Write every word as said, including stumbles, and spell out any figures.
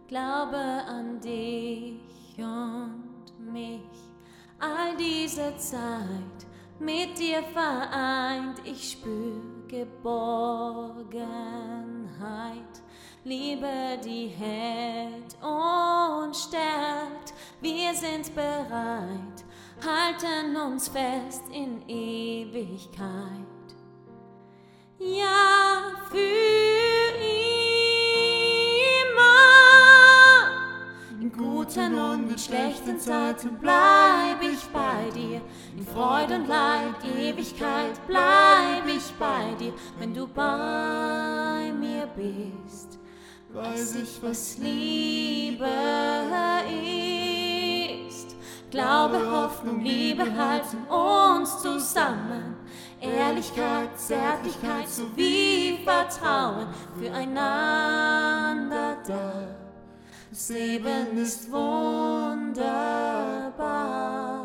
Glaube an dich und mich, all diese Zeit mit dir vereint. Ich spür Geborgenheit, Liebe, die hält und stärkt. Wir sind bereit, halten uns fest in Ewigkeit. Ja, für immer. In guten und in schlechten Zeiten bleib ich bei dir. In Freude und Leid, Ewigkeit bleib ich bei dir. Wenn du bei mir bist, weiß ich, was Liebe ist. Glaube, Hoffnung, Liebe halten uns zusammen. Ehrlichkeit, Zärtlichkeit sowie Vertrauen füreinander da. Das Leben ist wunderbar.